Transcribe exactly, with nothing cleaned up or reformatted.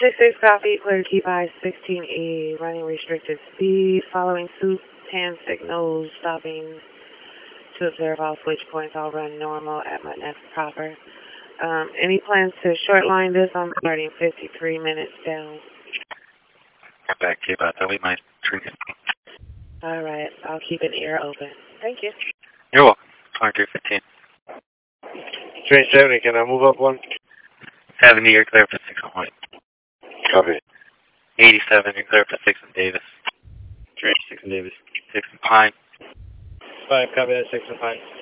six six copy, clear key by sixteen E, running restricted speed, following suit, hand signals, stopping to observe all switch points. I'll run normal at my next proper. Um, any plans to short line this? I'm starting fifty-three minutes down. Get back to you about that. We might treat it. All right, I'll keep an ear open. Thank you. You're welcome. twenty-three fifteen. Train seventy, can I move up one? seventy, you're clear for six and White. Copy. eighty-seven, you're clear for six and Davis. Train six and Davis. six and Pine. Five, copy that, six and Pine.